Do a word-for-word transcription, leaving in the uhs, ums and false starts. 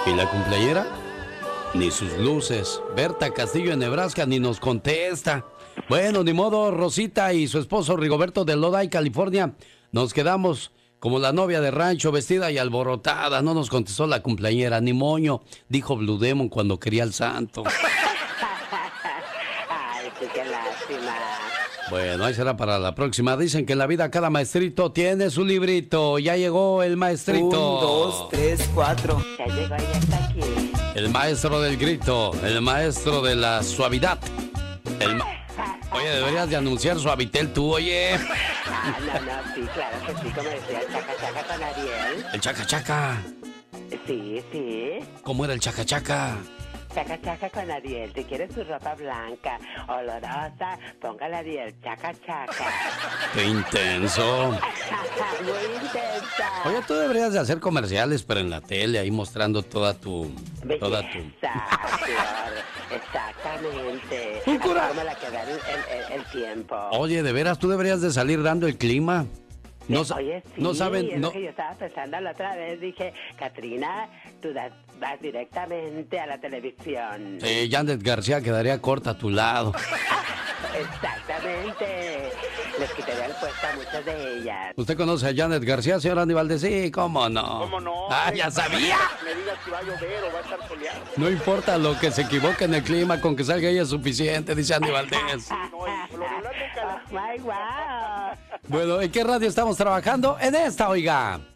¿Y la cumpleañera? Ni sus luces. Berta Castillo en Nebraska ni nos contesta. Bueno, ni modo, Rosita y su esposo Rigoberto de Lodi, California. Nos quedamos como la novia de rancho, vestida y alborotada. No nos contestó la cumpleañera, ni moño, dijo Blue Demon cuando quería al santo. Ay, sí, qué lástima. Bueno, ahí será para la próxima. Dicen que en la vida cada maestrito tiene su librito. Ya llegó el maestrito. Un, dos, tres, cuatro. Ya llegó, ya está aquí. El maestro del grito, el maestro de la suavidad. El ma- Oye, deberías de anunciar Suavitel tú, oye. Ah, no, no, sí, claro que sí, como decía el chaca chaca con Ariel. El chaca chaca. Sí, sí. ¿Cómo era el chaca chaca? Chaca chaca con Ariel. Si quieres su ropa blanca, olorosa, póngale a Ariel. Chaca chaca. ¡Qué intenso! Muy intensa. Oye, tú deberías de hacer comerciales, pero en la tele, ahí mostrando toda tu... Toda tu... Exactamente. Un cura- ¿Cómo la queda el, el, el tiempo? Oye, de veras, tú deberías de salir dando el clima. No, sa- Oye, sí, no es saben... lo No... que yo estaba pensando la otra vez. Dije, Katrina, tú das- vas directamente a la televisión. Sí, Janet García quedaría corta a tu lado. Exactamente. Les quitaría el puesto a muchas de ellas. ¿Usted conoce a Janet García, señor Andy Valdés? Sí, ¿cómo no? ¿Cómo no? ¡Ah, ya sabía! Me digas si va a llover o va a estar soleado. No importa lo que se equivoque en el clima, con que salga ella es suficiente, dice Andy Valdés. Oh, my, wow. Bueno, ¿en qué radio estamos trabajando? En esta, oiga.